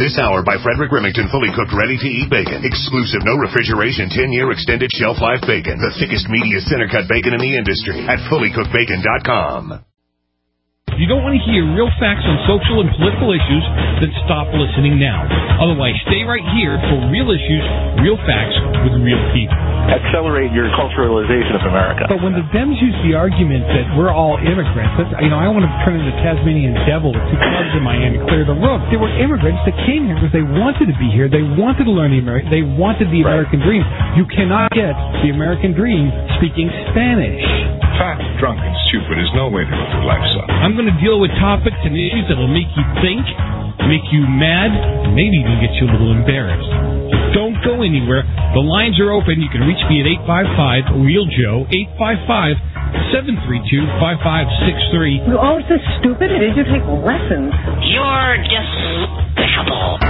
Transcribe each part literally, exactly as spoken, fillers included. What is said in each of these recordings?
This hour by Frederick Remington, fully cooked, ready-to-eat bacon. Exclusive, no refrigeration, ten-year extended shelf life bacon. The thickest, meatiest center-cut bacon in the industry at fully cooked bacon dot com. If you don't want to hear real facts on social and political issues, then stop listening now. Otherwise, stay right here for real issues, real facts with real people. Accelerate your culturalization of America. But when the Dems use the argument that we're all immigrants, that's, you know, I want to turn into Tasmanian devil with two clubs in my hand to clear the road. There were immigrants that came here because they wanted to be here. They wanted to learn the American. They wanted the Right. American dream. You cannot get the American dream speaking Spanish. Fat, drunk, and stupid is no way to live your life, son. I'm going to deal with topics and issues that will make you think, make you mad, and maybe even get you a little embarrassed. Don't go anywhere. The lines are open. You can reach me at eight five five, real Joe, eight five five, seven three two, five five six three. You're all so stupid. Did you take lessons? You're despicable.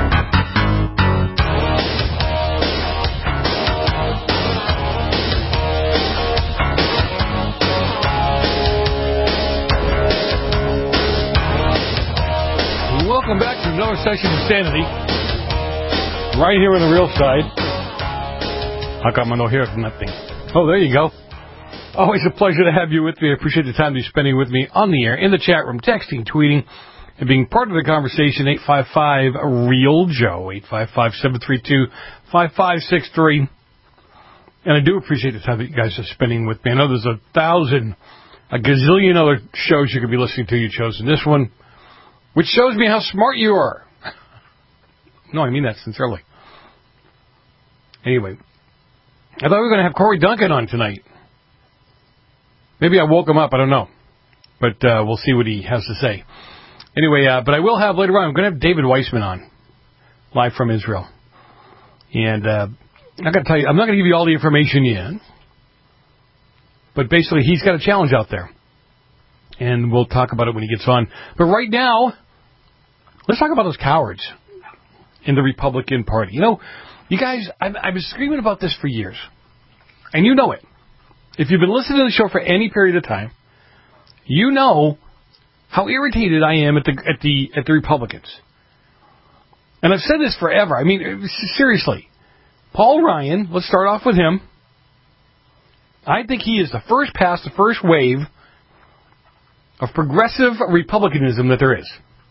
Welcome back to another session of Sanity. Right here on the real side. How come I don't hear nothing? Oh, there you go. Always a pleasure to have you with me. I appreciate the time you're spending with me on the air, in the chat room, texting, tweeting, and being part of the conversation. eight five five, real Joe, eight five five, seven three two, five five six three. And I do appreciate the time that you guys are spending with me. I know there's a thousand, a gazillion other shows you could be listening to. You've chosen this one, which shows me how smart you are. No, I mean that sincerely. Anyway, I thought we were going to have Corey Duncan on tonight. Maybe I woke him up, I don't know. But uh, we'll see what he has to say. Anyway, uh, but I will have later on, I'm going to have David Weissman on, live from Israel. And uh, I'm going to tell you, I'm not going to give you all the information yet. But basically, he's got a challenge out there. And we'll talk about it when he gets on. But right now, let's talk about those cowards in the Republican Party. You know, you guys, I've, I've been screaming about this for years. And you know it. If you've been listening to the show for any period of time, you know how irritated I am at the at the at the Republicans. And I've said this forever. I mean, seriously. Paul Ryan, let's start off with him. I think he is the first pass, the first wave of progressive republicanism that there is.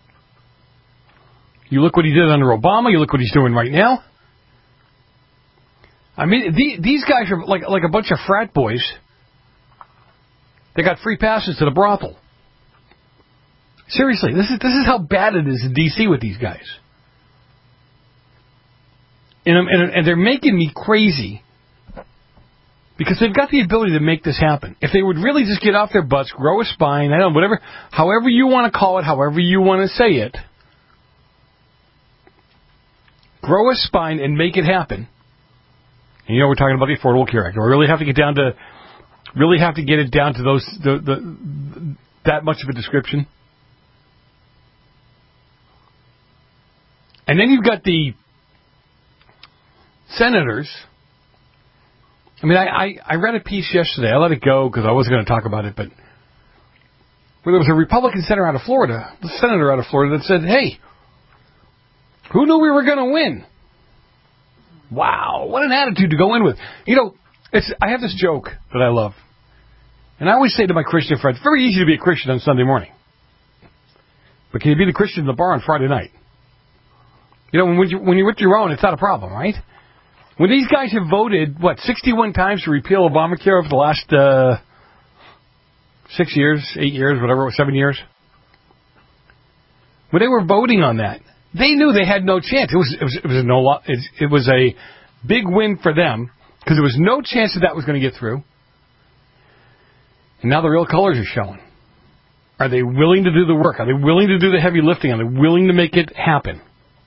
You look what he did under Obama. You look what he's doing right now. I mean, the, these guys are like like a bunch of frat boys. They got free passes to the brothel. Seriously, this is this is how bad it is in D C with these guys. And, and, and they're making me crazy because they've got the ability to make this happen. If they would really just get off their butts, grow a spine, I don't know, whatever, however you want to call it, however you want to say it, grow a spine and make it happen. And you know we're talking about the Affordable Care Act. We really have to get down to, really have to get it down to those the, the that much of a description. And then you've got the senators. I mean, I, I, I read a piece yesterday. I let it go because I wasn't going to talk about it, but where there was a Republican senator out of Florida, the senator out of Florida that said, hey, who knew we were going to win? Wow, what an attitude to go in with. You know, it's I have this joke that I love. And I always say to my Christian friends, it's very easy to be a Christian on Sunday morning. But can you be the Christian in the bar on Friday night? You know, when, you, when you're with your own, it's not a problem, right? When these guys have voted, what, sixty-one times to repeal Obamacare over the last uh, six years, eight years, whatever, seven years. When they were voting on that, they knew they had no chance. It was it was it was a no it, it was a big win for them because there was no chance that that was going to get through. And now the real colors are showing. Are they willing to do the work? Are they willing to do the heavy lifting? Are they willing to make it happen?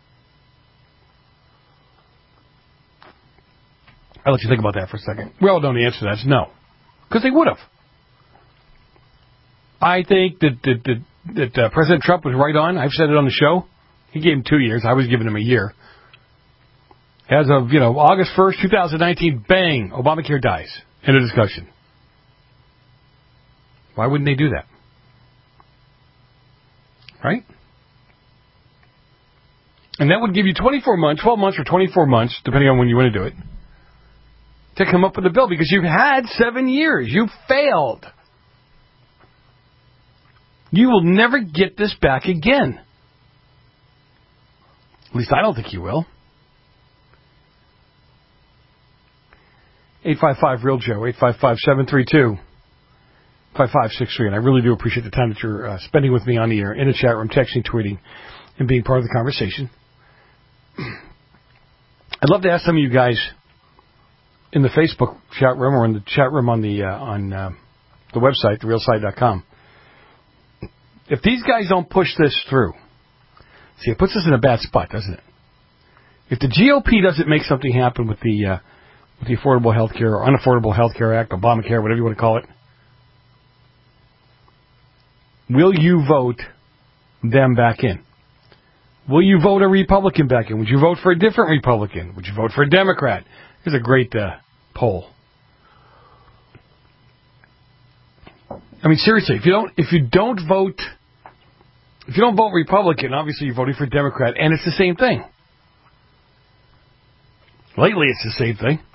I'll let you think about that for a second. We all know the answer to that is no. Because they would have. I think that that, that, that uh, President Trump was right on. I've said it on the show. He gave him two years. I was giving him a year. As of, you know, August first, twenty nineteen, bang, Obamacare dies. End of discussion. Why wouldn't they do that? And that would give you twenty-four months, twelve months or twenty-four months, depending on when you want to do it, to come up with a bill because you've had seven years. You failed. You will never get this back again. At least I don't think you will. eight five five real Joe, eight five five, seven three two, five five six three. And I really do appreciate the time that you're uh, spending with me on the air, in the chat room, texting, tweeting, and being part of the conversation. I'd love to ask some of you guys in the Facebook chat room or in the chat room on the uh, on uh, the website, the real side dot com. If these guys don't push this through, see, it puts us in a bad spot, doesn't it? If the G O P doesn't make something happen with the uh, with the Affordable Health Care or Unaffordable Health Care Act, Obamacare, whatever you want to call it, will you vote them back in? Will you vote a Republican back in? Would you vote for a different Republican? Would you vote for a Democrat? Here's a great uh, poll. I mean, seriously, if you don't, if you don't vote, if you don't vote Republican, obviously you're voting for Democrat, and it's the same thing. Lately, it's the same thing.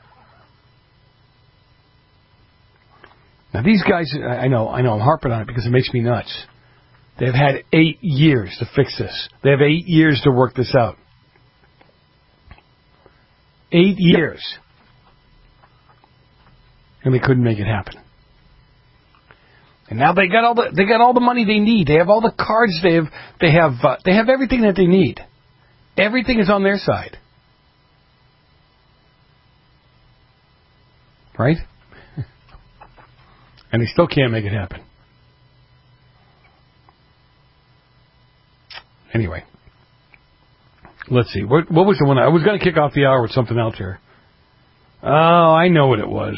Now, these guys, I know, I know, I'm harping on it because it makes me nuts. They've had eight years to fix this. They have eight years to work this out. Eight years. And they couldn't make it happen. And now they got all the they got all the money they need. They have all the cards. They have they have uh, they have everything that they need. Everything is on their side. Right? And they still can't make it happen. Anyway, let's see. What, what was the one? I was going to kick off the hour with something else here. Oh, I know what it was.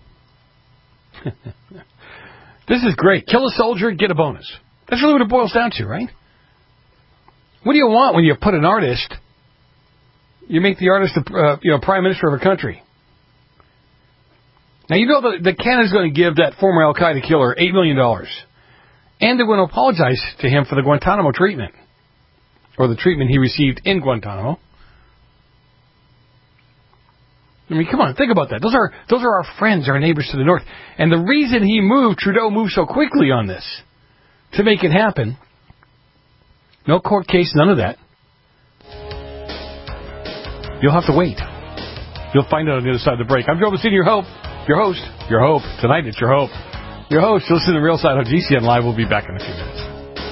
This is great. Kill a soldier, get a bonus. That's really what it boils down to, right? What do you want when you put an artist, you make the artist the uh, you know, prime minister of a country? Now, you know that, that Canada's going to give that former Al-Qaeda killer eight million dollars. And they're going to apologize to him for the Guantanamo treatment. Or the treatment he received in Guantanamo. I mean, come on, think about that. Those are those are our friends, our neighbors to the north. And the reason he moved, Trudeau moved so quickly on this, to make it happen, no court case, none of that. You'll have to wait. You'll find out on the other side of the break. I'm Joe Messina, your hope, your host, your hope. Tonight it's your hope. Your host, you'll listen to Real Side on G C N Live. We'll be back in a few minutes.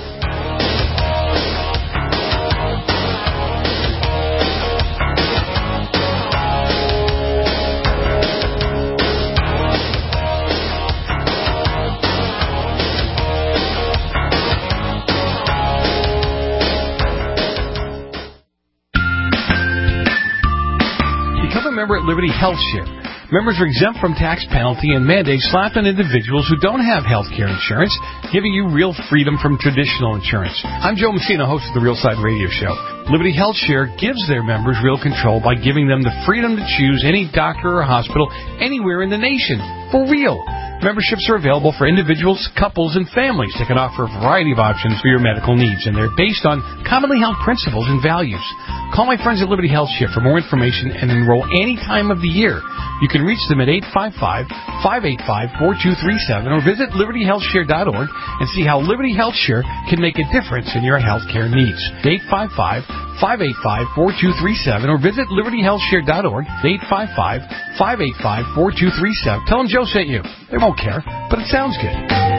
Member at Liberty Health Share. Members are exempt from tax penalty and mandates slapped on individuals who don't have health care insurance, giving you real freedom from traditional insurance. I'm Joe Messina, host of the Real Side Radio Show. Liberty Health Share gives their members real control by giving them the freedom to choose any doctor or hospital anywhere in the nation. For real. Memberships are available for individuals, couples, and families that can offer a variety of options for your medical needs, and they're based on commonly held principles and values. Call my friends at Liberty Health Share for more information and enroll any time of the year. You can reach them at eight five five, five eight five, four two three seven or visit liberty health share dot org and see how Liberty Health Share can make a difference in your health care needs. eight five five, five eight five, four two three seven or visit liberty health share dot org, eight five five, five eight five, four two three seven. Tell them Joe sent you. They won't care, but it sounds good.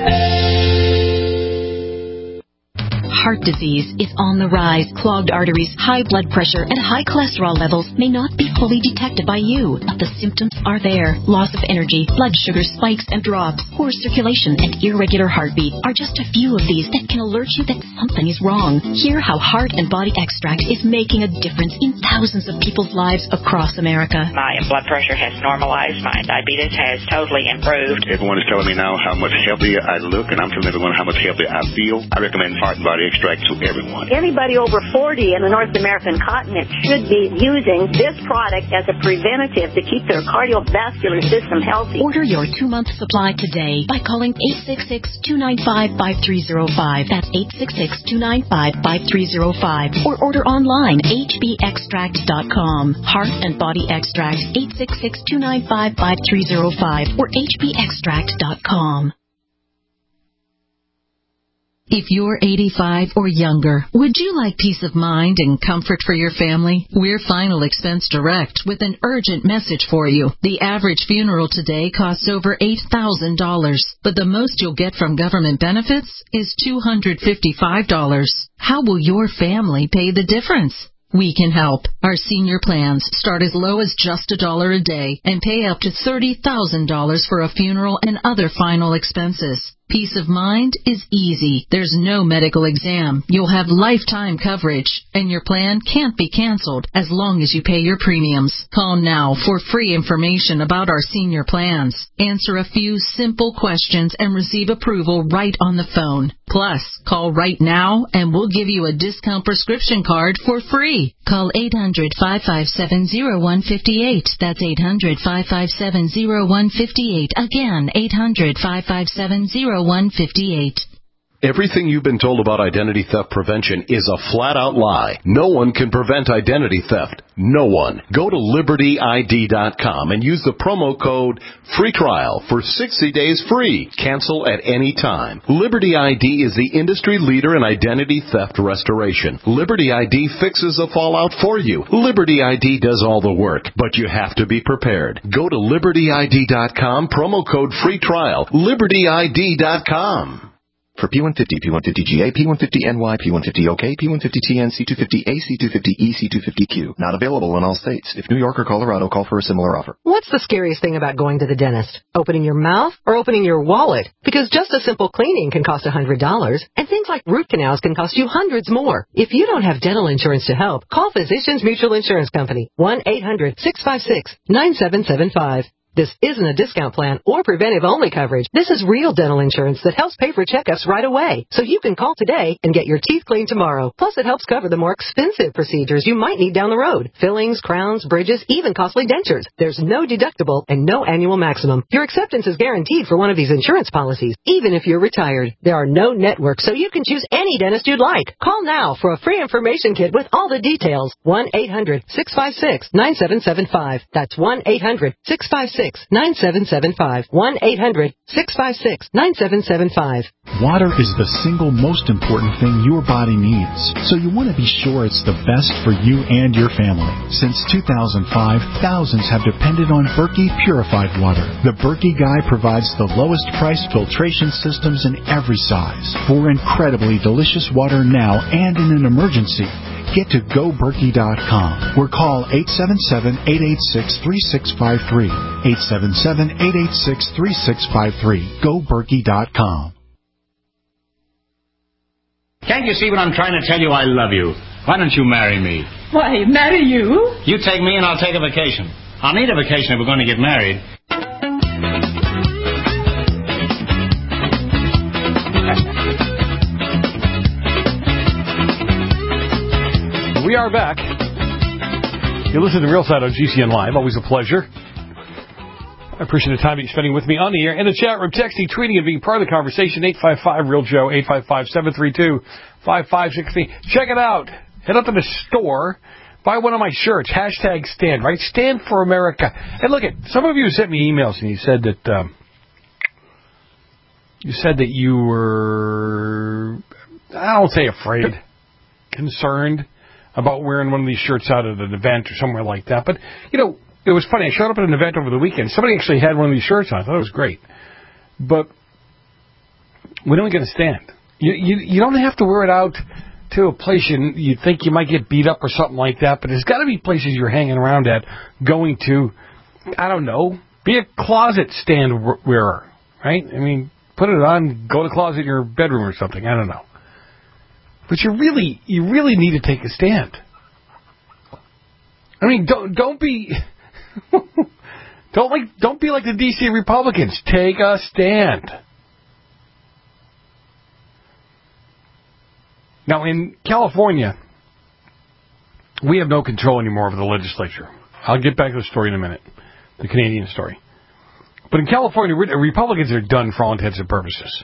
Heart disease is on the rise. Clogged arteries, high blood pressure, and high cholesterol levels may not be fully detected by you, but the symptoms are there. Loss of energy, blood sugar spikes and drops, poor circulation, and irregular heartbeat are just a few of these that can alert you that something is wrong. Hear how Heart and Body Extract is making a difference in thousands of people's lives across America. My blood pressure has normalized. My diabetes has totally improved. Everyone is telling me now how much healthier I look, and I'm telling everyone how much healthier I feel. I recommend Heart and Body extract to everyone. Anybody over forty in the North American continent should be using this product as a preventative to keep their cardiovascular system healthy. Order your two-month supply today by calling eight six six, two nine five, five three zero five. That's eight six six, two nine five, five three zero five. Or order online, h b extract dot com. Heart and Body Extract, eight six six, two nine five, five three zero five or h b extract dot com. If you're eighty-five or younger, would you like peace of mind and comfort for your family? We're Final Expense Direct with an urgent message for you. The average funeral today costs over eight thousand dollars, but the most you'll get from government benefits is two hundred fifty-five dollars. How will your family pay the difference? We can help. Our senior plans start as low as just a dollar a day and pay up to thirty thousand dollars for a funeral and other final expenses. Peace of mind is easy. There's no medical exam. You'll have lifetime coverage, and your plan can't be canceled as long as you pay your premiums. Call now for free information about our senior plans. Answer a few simple questions and receive approval right on the phone. Plus, call right now and we'll give you a discount prescription card for free. Call eight hundred, five five seven, zero one five eight. That's eight hundred, five five seven, zero one five eight. Again, eight hundred, five five seven, zero one five eight. Everything you've been told about identity theft prevention is a flat-out lie. No one can prevent identity theft. No one. Go to Liberty I D dot com and use the promo code FREE TRIAL for sixty days free. Cancel at any time. Liberty I D is the industry leader in identity theft restoration. Liberty I D fixes the fallout for you. Liberty I D does all the work, but you have to be prepared. Go to Liberty I D dot com, promo code FREE TRIAL. Liberty I D dot com. For P one fifty, P one fifty G A, P one fifty N Y, P one fifty O K, P one fifty T N, C two fifty A, C two fifty E, C two fifty Q. Not available in all states. If New York or Colorado, call for a similar offer. What's the scariest thing about going to the dentist? Opening your mouth or opening your wallet? Because just a simple cleaning can cost one hundred dollars, and things like root canals can cost you hundreds more. If you don't have dental insurance to help, call Physicians Mutual Insurance Company, one eight hundred, six five six, nine seven seven five. This isn't a discount plan or preventive-only coverage. This is real dental insurance that helps pay for checkups right away. So you can call today and get your teeth cleaned tomorrow. Plus, it helps cover the more expensive procedures you might need down the road. Fillings, crowns, bridges, even costly dentures. There's no deductible and no annual maximum. Your acceptance is guaranteed for one of these insurance policies, even if you're retired. There are no networks, so you can choose any dentist you'd like. Call now for a free information kit with all the details. one eight hundred, six five six, nine seven seven five. That's one eight hundred, six five six, nine seven seven five. one eight hundred, six five six, nine seven seven five. Water is the single most important thing your body needs, so you want to be sure it's the best for you and your family. Since two thousand five, thousands have depended on Berkey purified water. The Berkey Guy provides the lowest price filtration systems in every size for incredibly delicious water now and in an emergency. Get to go berkey dot com or call eight seven seven, eight eight six, three six five three. eight seven seven, eight eight six, three six five three. go berkey dot com. Can't you see what I'm trying to tell you? I love you. Why don't you marry me? Why, marry you? You take me and I'll take a vacation. I'll need a vacation if we're going to get married. We are back. You listen to Real Side on G C N Live. Always a pleasure. I appreciate the time that you're spending with me on the air. In the chat room, texting, tweeting, and being part of the conversation. eight five five, real joe, eight five five, seven three two, five five six three. Check it out. Head up to the store. Buy one of my shirts. Hashtag stand, right? Stand for America. And look, at some of you sent me emails and you said that um, you said that you were, I don't say afraid, concerned about wearing one of these shirts out at an event or somewhere like that. But, you know, it was funny. I showed up at an event over the weekend. Somebody actually had one of these shirts on. I thought it was great. But we don't get a stand. You, you, you don't have to wear it out to a place you, you think you might get beat up or something like that. But there's got to be places you're hanging around at, going to, I don't know, be a closet stand wearer, right? I mean, put it on, go to the closet in your bedroom or something. I don't know. But you really, you really need to take a stand. I mean, don't don't be, don't like, don't be like the D C Republicans. Take a stand. Now, in California, we have no control anymore over the legislature. I'll get back to the story in a minute, the Canadian story. But in California, Republicans are done for all intents and purposes.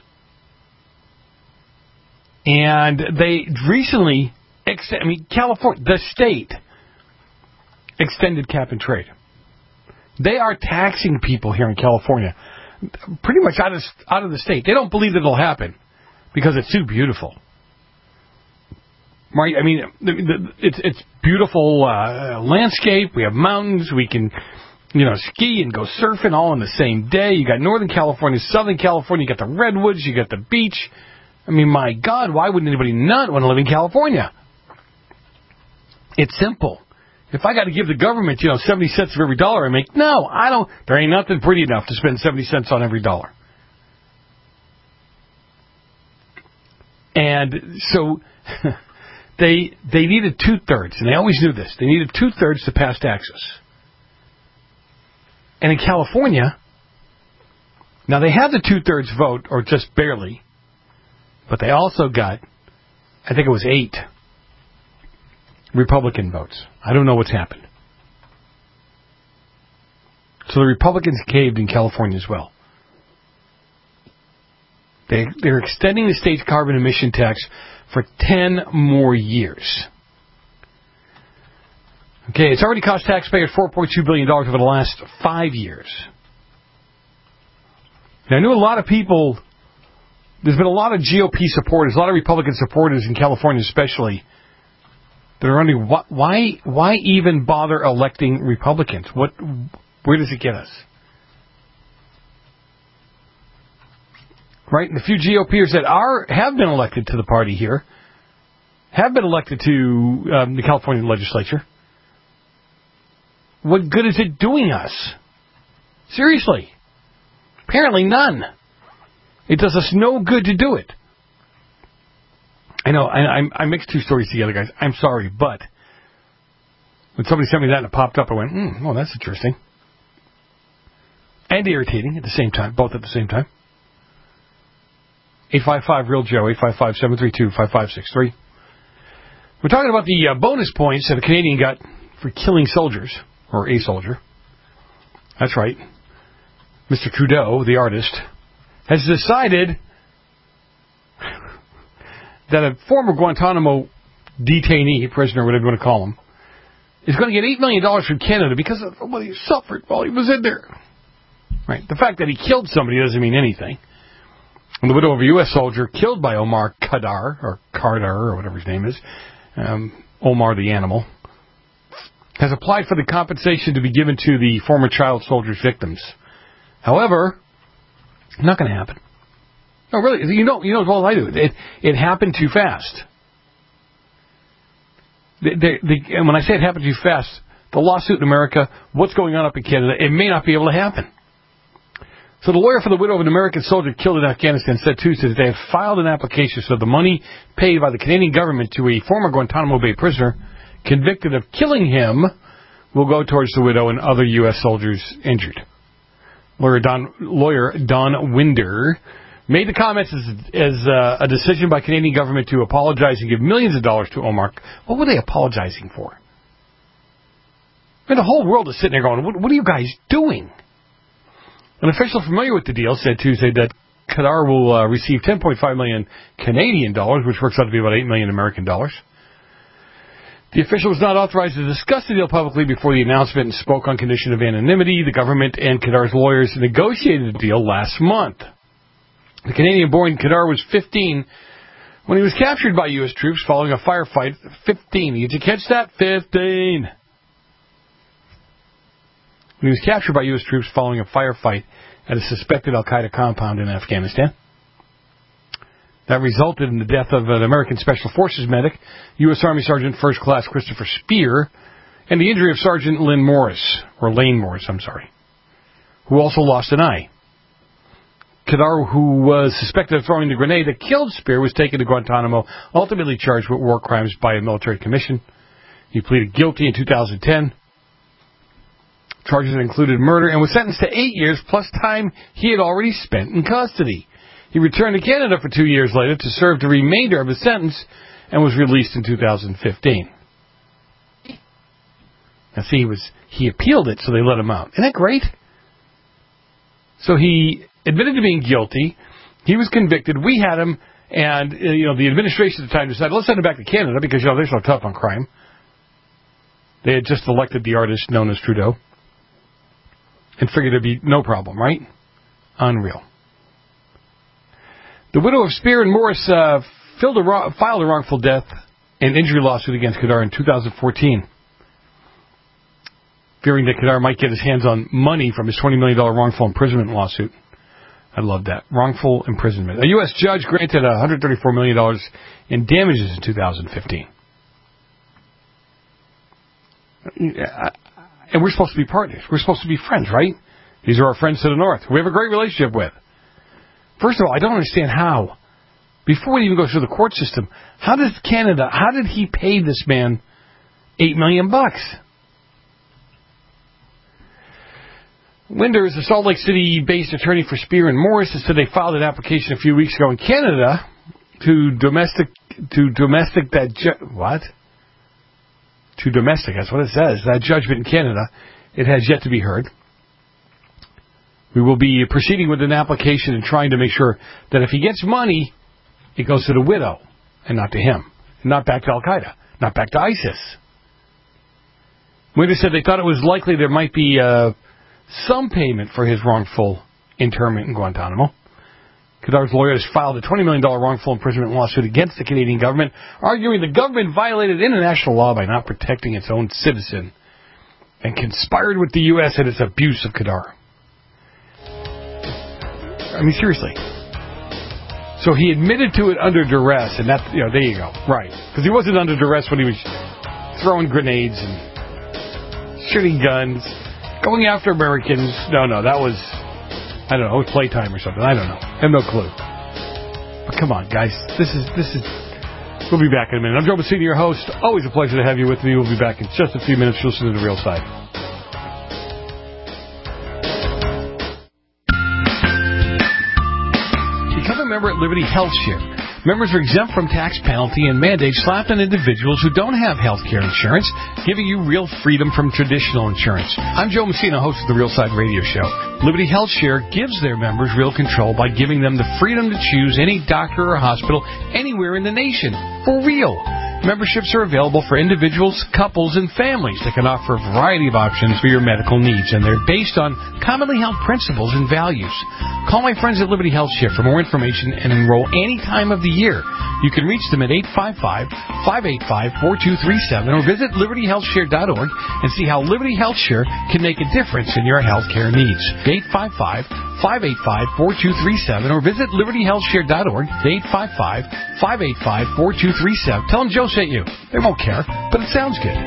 And they recently, ex- I mean, California, the state, extended cap and trade. They are taxing people here in California pretty much out of, out of the state. They don't believe that it'll happen because it's too beautiful. Right? I mean, it's it's beautiful uh, landscape. We have mountains. We can, you know, ski and go surfing all in the same day. You got Northern California, Southern California. You got the redwoods. You got the beach. I mean, my God, why wouldn't anybody not want to live in California? It's simple. If I got to give the government, you know, seventy cents for every dollar I make, no, I don't. There ain't nothing pretty enough to spend seventy cents on every dollar. And so they they needed two-thirds, and they always knew this. They needed two-thirds to pass taxes. And in California, now they had the two-thirds vote, or just barely, but they also got, I think it was eight Republican votes. I don't know what's happened. So the Republicans caved in California as well. They, they're extending the state's carbon emission tax for ten more years. Okay, it's already cost taxpayers four point two billion dollars over the last five years. Now, I knew a lot of people, there's been a lot of G O P supporters, a lot of Republican supporters in California especially, that are wondering, why, why even bother electing Republicans? What, where does it get us? Right? And the few GOPers that are have been elected to the party here have been elected to um, the California legislature. What good is it doing us? Seriously. Apparently none. It does us no good to do it. I know, I, I mixed two stories together, guys. I'm sorry, but when somebody sent me that and it popped up, I went, hmm, well, that's interesting. And irritating at the same time, both at the same time. eight five five real Joe, eight five five, seven three two, five five six three. We're talking about the uh, bonus points that a Canadian got for killing soldiers, or a soldier. That's right. Mister Trudeau, the artist, has decided that a former Guantanamo detainee, prisoner, whatever you want to call him, is going to get eight million dollars from Canada because of what he suffered while he was in there. Right. The fact that he killed somebody doesn't mean anything. And the widow of a U S soldier killed by Omar Khadr, or Khadr, or whatever his name is, um, Omar the animal, has applied for the compensation to be given to the former child soldier's victims. However, not going to happen. No, really, you know, you know as well as I do. It it happened too fast. The, the, the, and when I say it happened too fast, the lawsuit in America, what's going on up in Canada, it may not be able to happen. So the lawyer for the widow of an American soldier killed in Afghanistan said Tuesday that they have filed an application so the money paid by the Canadian government to a former Guantanamo Bay prisoner convicted of killing him will go towards the widow and other U S soldiers injured. Lawyer Don, lawyer Don Winder made the comments as, as uh, a decision by Canadian government to apologize and give millions of dollars to Omar. What were they apologizing for? I mean, the whole world is sitting there going, what, what are you guys doing? An official familiar with the deal said Tuesday that Khadr will uh, receive ten point five million Canadian dollars, which works out to be about eight million American dollars. The official was not authorized to discuss the deal publicly before the announcement and spoke on condition of anonymity. The government and Khadr's lawyers negotiated the deal last month. The Canadian-born Khadr was fifteen when he was captured by U S troops following a firefight. fifteen. Did you catch that? fifteen. When he was captured by U S troops following a firefight at a suspected Al-Qaeda compound in Afghanistan. That resulted in the death of an American Special Forces medic, U S Army Sergeant First Class Christopher Spear, and the injury of Sergeant Lynn Morris, or Lane Morris, I'm sorry, who also lost an eye. Khadr, who was suspected of throwing the grenade that killed Spear, was taken to Guantanamo, ultimately charged with war crimes by a military commission. He pleaded guilty in two thousand ten. Charges included murder and was sentenced to eight years plus time he had already spent in custody. He returned to Canada for two years later to serve the remainder of his sentence and was released in two thousand fifteen. Now, see, he, was, he appealed it, so they let him out. Isn't that great? So he admitted to being guilty. He was convicted. We had him, and uh, you know the administration at the time decided, let's send him back to Canada because you know they're so tough on crime. They had just elected the artist known as Trudeau and figured it'd be no problem, right? Unreal. The widow of Spear and Morris uh, filed, a, filed a wrongful death and injury lawsuit against Kadar in two thousand fourteen. Fearing that Kadar might get his hands on money from his twenty million dollars wrongful imprisonment lawsuit. I love that. Wrongful imprisonment. A U S judge granted one hundred thirty-four million dollars in damages in two thousand fifteen. And we're supposed to be partners. We're supposed to be friends, right? These are our friends to the north. We have a great relationship with. First of all, I don't understand how. Before it even goes through the court system, how does Canada, how did he pay this man eight million bucks? Winder is a Salt Lake City-based attorney for Spear and Morris and said they filed an application a few weeks ago in Canada to domestic to domestic that ju- what to domestic. That's what it says. That judgment in Canada. It has yet to be heard. We will be proceeding with an application and trying to make sure that if he gets money, it goes to the widow and not to him, and not back to Al Qaeda, not back to ISIS. Winder said they thought it was likely there might be Uh, some payment for his wrongful internment in Guantanamo. Kadar's lawyers filed a twenty million dollars wrongful imprisonment lawsuit against the Canadian government, arguing the government violated international law by not protecting its own citizen and conspired with the U S in its abuse of Kadar. I mean, seriously. So he admitted to it under duress, and that, you know, there you go. Right. Because he wasn't under duress when he was throwing grenades and shooting guns, going after Americans. No, no, that was, I don't know, it was playtime or something. I don't know. I have no clue. But come on, guys. This is, this is, we'll be back in a minute. I'm Joe Messina, your host. Always a pleasure to have you with me. We'll be back in just a few minutes. You'll listen to The Real Side. Become a member at Liberty Health Share. Members are exempt from tax penalty and mandates slapped on individuals who don't have health care insurance, giving you real freedom from traditional insurance. I'm Joe Messina, host of The Real Side Radio Show. Liberty Health Share gives their members real control by giving them the freedom to choose any doctor or hospital anywhere in the nation. For real. Memberships are available for individuals, couples, and families that can offer a variety of options for your medical needs, and they're based on commonly held principles and values. Call my friends at Liberty Health Share for more information and enroll any time of the year. You can reach them at eight five five, five eight five, four two three seven or visit liberty health share dot org and see how Liberty Health Share can make a difference in your health care needs. eight five five, five eight five, four two three seven or visit liberty health share dot org. eight five five, five eight five, four two three seven. Tell them Joe sent you. They won't care, but it sounds good.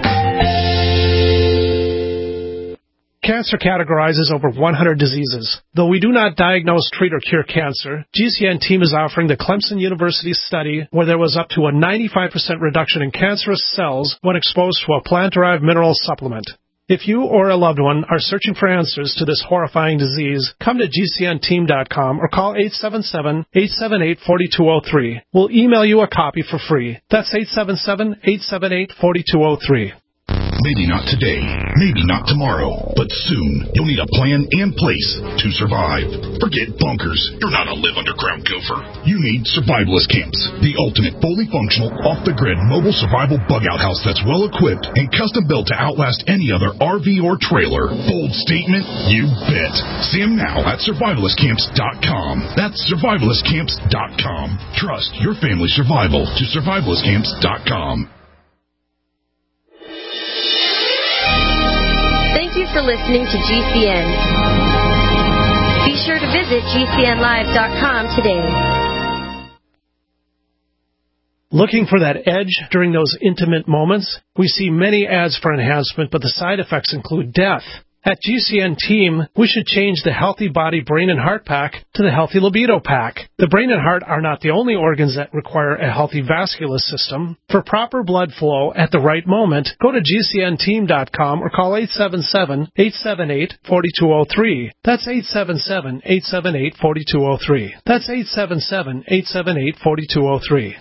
Cancer categorizes over one hundred diseases. Though we do not diagnose, treat, or cure cancer, G C N team is offering the Clemson University study where there was up to a ninety-five percent reduction in cancerous cells when exposed to a plant-derived mineral supplement. If you or a loved one are searching for answers to this horrifying disease, come to G C N team dot com or call eight seven seven, eight seven eight, four two zero three. We'll email you a copy for free. That's eight seven seven, eight seven eight, four two zero three. Maybe not today, maybe not tomorrow, but soon you'll need a plan and place to survive. Forget bunkers. You're not a live underground gopher. You need Survivalist Camps, the ultimate fully functional, off-the-grid mobile survival bug-out house that's well-equipped and custom-built to outlast any other R V or trailer. Bold statement? You bet. See them now at survivalist camps dot com. That's survivalist camps dot com. Trust your family's survival to survivalist camps dot com. Thank you for listening to G C N. Be sure to visit G C N live dot com today. Looking for that edge during those intimate moments? We see many ads for enhancement, but the side effects include death. At G C N Team, we should change the Healthy Body, Brain, and Heart Pack to the Healthy Libido Pack. The brain and heart are not the only organs that require a healthy vascular system. For proper blood flow at the right moment, go to G C N team dot com or call eight seven seven, eight seven eight, four two zero three. That's eight seven seven, eight seven eight, four two zero three. That's eight seven seven, eight seven eight, four two zero three.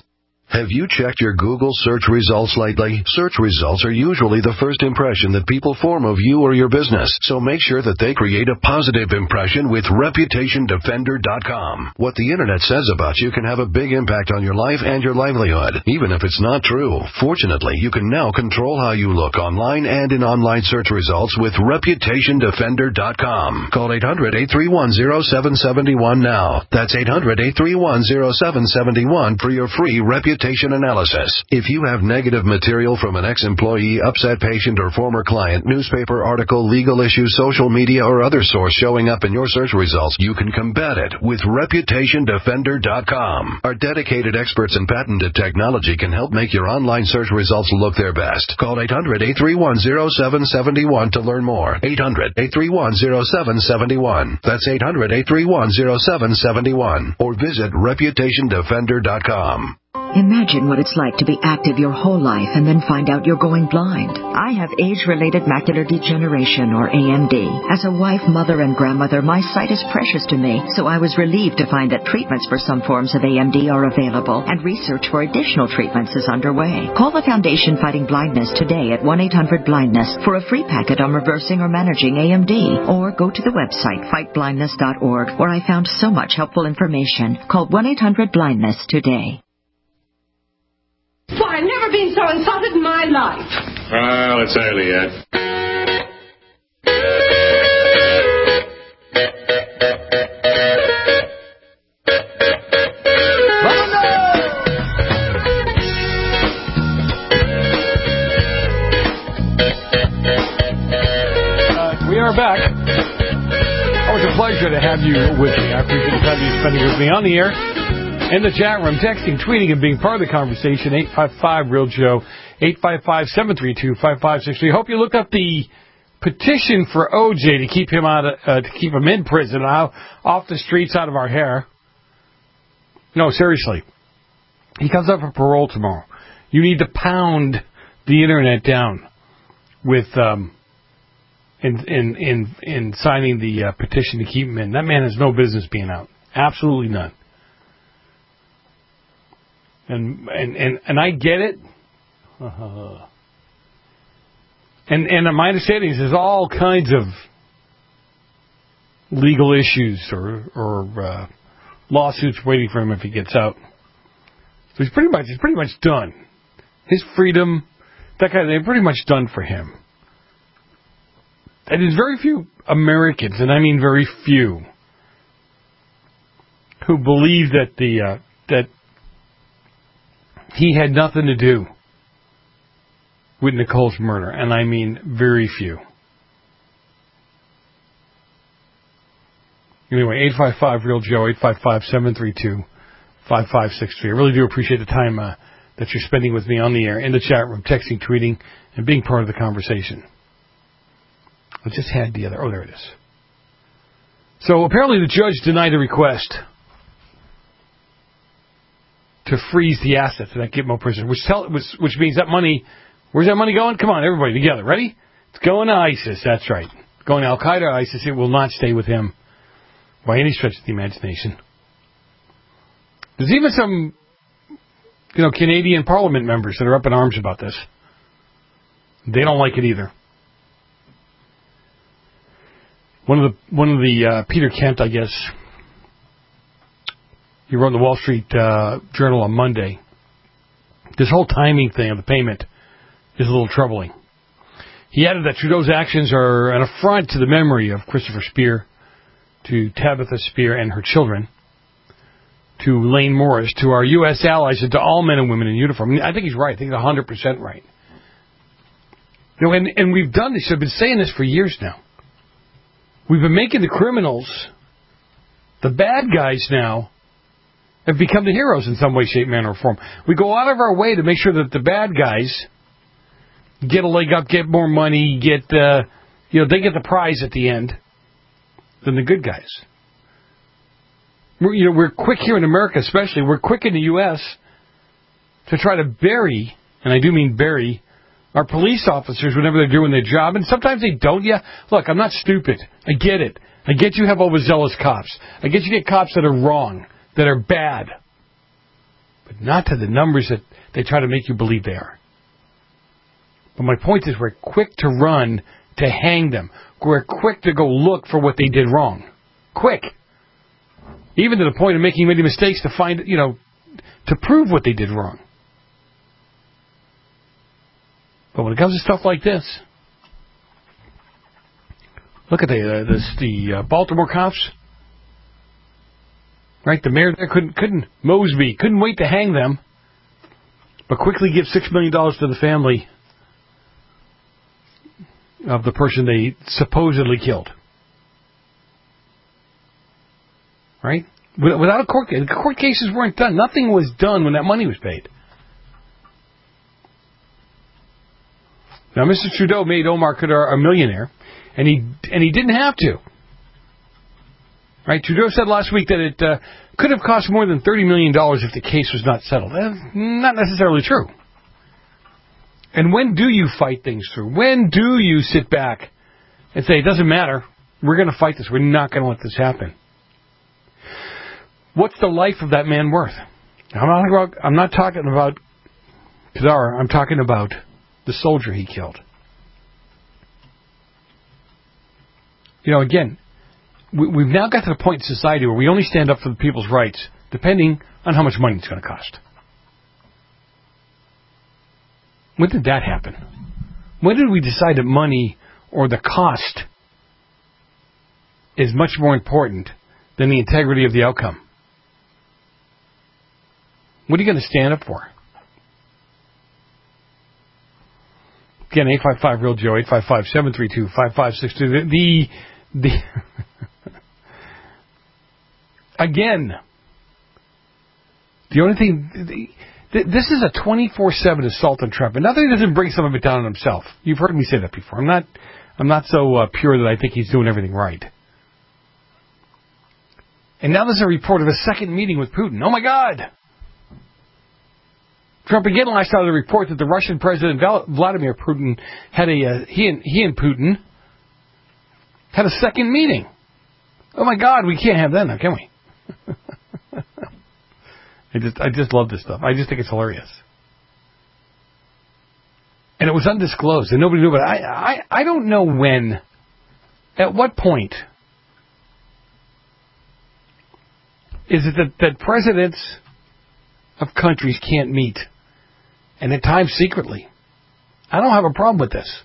Have you checked your Google search results lately? Search results are usually the first impression that people form of you or your business, so make sure that they create a positive impression with Reputation Defender dot com. What the Internet says about you can have a big impact on your life and your livelihood, even if it's not true. Fortunately, you can now control how you look online and in online search results with Reputation Defender dot com. Call eight hundred, eight three one, zero seven seven one now. That's eight hundred, eight three one, zero seven seven one for your free reputation analysis. If you have negative material from an ex-employee, upset patient, or former client, newspaper article, legal issue, social media, or other source showing up in your search results, you can combat it with Reputation Defender dot com. Our dedicated experts in patented technology can help make your online search results look their best. Call eight hundred, eight three one, zero seven seven one to learn more. eight hundred, eight three one, zero seven seven one. That's eight hundred, eight three one, zero seven seven one. Or visit Reputation Defender dot com. Imagine what it's like to be active your whole life and then find out you're going blind. I have age-related macular degeneration, or A M D. As a wife, mother, and grandmother, my sight is precious to me, so I was relieved to find that treatments for some forms of A M D are available, and research for additional treatments is underway. Call the Foundation Fighting Blindness today at one eight hundred blindness for a free packet on reversing or managing A M D, or go to the website fight blindness dot org, where I found so much helpful information. Call one eight hundred blindness today. Why, I've never been so insulted in my life. Well, it's early yet. Uh, we are back. Always a pleasure to have you with me. I appreciate the time you're spending with me on the air. In the chat room, texting, tweeting, and being part of the conversation, eight five five, real Joe, eight five five, seven three two, five five six three. Hope you looked up the petition for O J to keep him out, of, uh, to keep him in prison, out, off the streets, out of our hair. No, seriously. He comes up for parole tomorrow. You need to pound the Internet down with, um, in, in, in, in signing the uh, petition to keep him in. That man has no business being out. Absolutely none. And, and and and I get it. Uh, and and my understanding is there's all kinds of legal issues or or uh, lawsuits waiting for him if he gets out. So he's pretty much he's pretty much done. His freedom, that kind of thing, pretty much done for him. And there's very few Americans, and I mean very few, who believe that the uh, that he had nothing to do with Nicole's murder, and I mean very few. Anyway, eight five five, real Joe, eight five five, seven three two, five five six three. I really do appreciate the time uh, that you're spending with me on the air, in the chat room, texting, tweeting, and being part of the conversation. I just had the other... Oh, there it is. So apparently the judge denied the request to freeze the assets of that Gitmo prison, which tell, which, which means that money, where's that money going? Come on, everybody together. Ready? It's going to ISIS. That's right. Going to Al-Qaeda or ISIS. It will not stay with him by any stretch of the imagination. There's even some, you know, Canadian Parliament members that are up in arms about this. They don't like it either. One of the, one of the, uh, Peter Kent, I guess, he wrote in the Wall Street uh, Journal on Monday, this whole timing thing of the payment is a little troubling. He added that Trudeau's actions are an affront to the memory of Christopher Speer, to Tabitha Speer and her children, to Lane Morris, to our U S allies, and to all men and women in uniform. I mean, I think he's right. I think he's one hundred percent right. You know, and, and we've done this. I've been saying this for years now. We've been making the criminals, the bad guys now, have become the heroes in some way, shape, manner, or form. We go out of our way to make sure that the bad guys get a leg up, get more money, get, uh, you know, they get the prize at the end than the good guys. We're, you know, we're quick here in America, especially. We're quick in the U S to try to bury, and I do mean bury, our police officers whenever they're doing their job, and sometimes they don't. Yeah, look, I'm not stupid. I get it. I get you have overzealous cops. I get you get cops that are wrong, that are bad. but not to the numbers that they try to make you believe they are. But my point is, we're quick to run to hang them. We're quick to go look for what they did wrong. Quick. Even to the point of making many mistakes to find, you know, to prove what they did wrong. But when it comes to stuff like this, look at the uh, this, the uh, Baltimore cops. Right, the mayor there couldn't couldn't Mosby couldn't wait to hang them, but quickly give six million dollars to the family of the person they supposedly killed. Right, without a court case, the court cases weren't done. Nothing was done when that money was paid. Now, Mister Trudeau made Omar Khadr a millionaire, and he and he didn't have to. Right? Trudeau said last week that it uh, could have cost more than thirty million dollars if the case was not settled. That's not necessarily true. And when do you fight things through? When do you sit back and say, it doesn't matter, we're going to fight this, we're not going to let this happen? What's the life of that man worth? I'm not, about, I'm not talking about Khadr, I'm talking about the soldier he killed. You know, again, we, we've now got to the point in society where we only stand up for the people's rights depending on how much money it's going to cost. When did that happen? When did we decide that money or the cost is much more important than the integrity of the outcome? What are you going to stand up for? Again, eight five five real Joe, eight five five, seven three two, five five six two. The, the, again, the only thing, the, this is a twenty-four seven assault on Trump. And nothing doesn't bring some of it down on himself. You've heard me say that before. I'm not, I'm not so uh, pure that I think he's doing everything right. And now there's a report of a second meeting with Putin. Oh my God! Trump again last out of the report that the Russian President Vladimir Putin had a uh, he and he and Putin had a second meeting. Oh my God, we can't have that now, can we? I just I just love this stuff. I just think it's hilarious. And it was undisclosed, and nobody knew about it. I I I don't know when, at what point is it that, that presidents of countries can't meet, and at times secretly? I don't have a problem with this.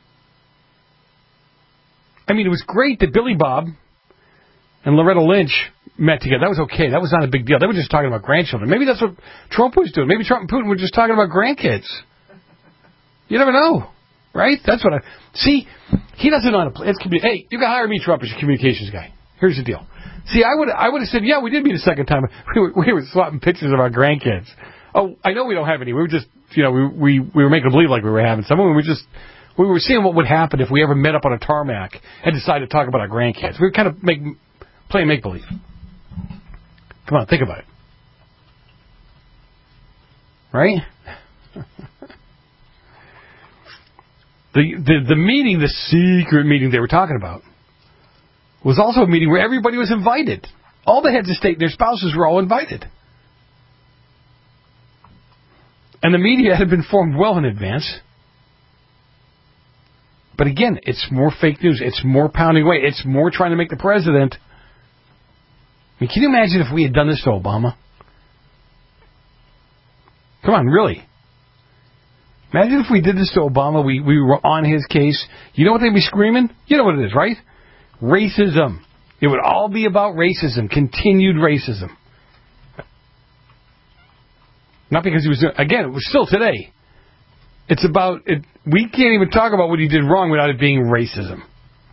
I mean, it was great that Billy Bob and Loretta Lynch met together. That was okay. That was not a big deal. They were just talking about grandchildren. Maybe that's what Trump was doing. Maybe Trump and Putin were just talking about grandkids. You never know, right? That's what I... See, he doesn't know how to play. It's commu- hey, you can hire me, Trump, as your communications guy. Here's the deal. See, I would I would have said, yeah, we did meet a second time. We were, we were swapping pictures of our grandkids. Oh, I know we don't have any. We were just, you know, we we, we were making believe like we were having some. We were just, we were seeing what would happen if we ever met up on a tarmac and decided to talk about our grandkids. We were kind of make, playing make-believe. Come on, think about it. Right? the, the the meeting, the secret meeting they were talking about, was also a meeting where everybody was invited. All the heads of state and their spouses were all invited. And the media had been formed well in advance. But again, it's more fake news. It's more pounding away. It's more trying to make the president... I mean, can you imagine if we had done this to Obama? Come on, really. Imagine if we did this to Obama, we, we were on his case. You know what they'd be screaming? You know what it is, right? Racism. It would all be about racism, continued racism. Not because he was, again, it was still today. It's about, it, we can't even talk about what he did wrong without it being racism.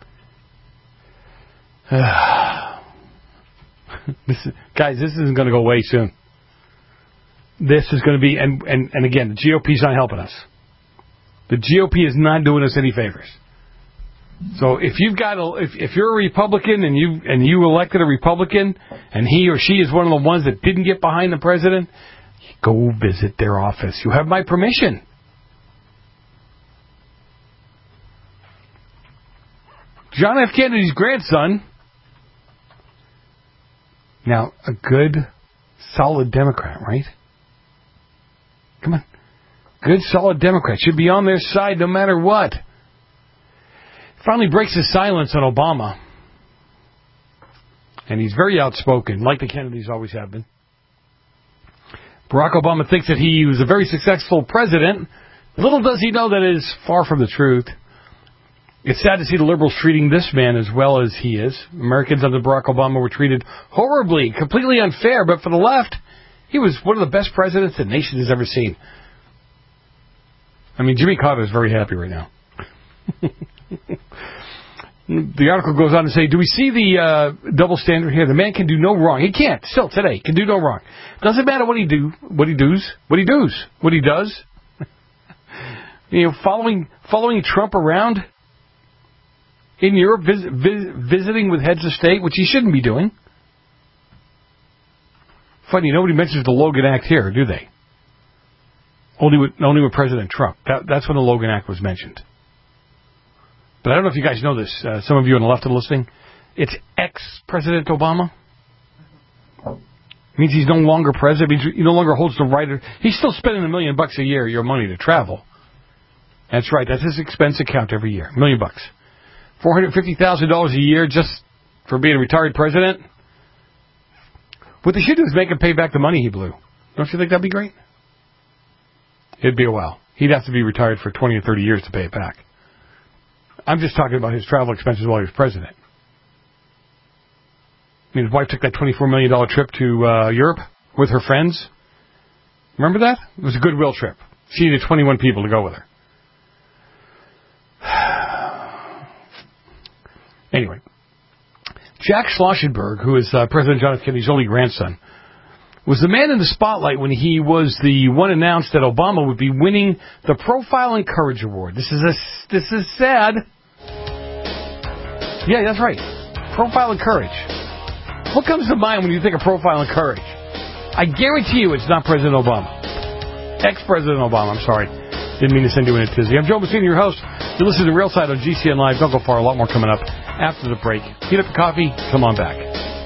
This is, guys, this isn't going to go away soon. This is going to be, and, and, and again, the G O P's not helping us. The G O P is not doing us any favors. So if you've got a, if, if you're a Republican and you and you elected a Republican and he or she is one of the ones that didn't get behind the president, go visit their office. You have my permission. John F. Kennedy's grandson, now a good, solid Democrat, right? Come on. Good, solid Democrat. Should be on their side no matter what. Finally breaks his silence on Obama. And he's very outspoken, like the Kennedys always have been. Barack Obama thinks that he was a very successful president. Little does he know that it is far from the truth. It's sad to see the liberals treating this man as well as he is. Americans under Barack Obama were treated horribly, completely unfair, but for the left, he was one of the best presidents the nation has ever seen. I mean, Jimmy Carter is very happy right now. The article goes on to say, do we see the uh, double standard here? The man can do no wrong. He can't, still today, can do no wrong. Doesn't matter what he do, what he does, what he does, what he does. You know, following following Trump around in Europe, vis- vis- visiting with heads of state, which he shouldn't be doing. Funny, nobody mentions the Logan Act here, do they? Only with only with President Trump. That, that's when the Logan Act was mentioned. But I don't know if you guys know this. Uh, some of you on the left are listening. It's ex-President Obama. It means he's no longer president. It means he no longer holds the right. Of, he's still spending a million bucks a year, your money, to travel. That's right. That's his expense account every year. A million bucks. four hundred fifty thousand dollars a year just for being a retired president. What they should do is make him pay back the money he blew. Don't you think that'd be great? It'd be a while. He'd have to be retired for twenty or thirty years to pay it back. I'm just talking about his travel expenses while he was president. I mean, his wife took that twenty-four million dollars trip to uh, Europe with her friends. Remember that? It was a goodwill trip. She needed twenty-one people to go with her. Anyway, Jack Schlossenberg, who is uh, President John F. Kennedy's only grandson, was the man in the spotlight when he was the one announced that Obama would be winning the Profile and Courage Award. This is a, this is sad. Yeah, that's right. Profile and Courage. What comes to mind when you think of Profile and Courage? I guarantee you it's not President Obama. Ex-President Obama, I'm sorry. Didn't mean to send you in a tizzy. I'm Joe Messina, your host. You listen to Real Side on G C N Live. Don't go far. A lot more coming up after the break. Heat up the coffee. Come on back.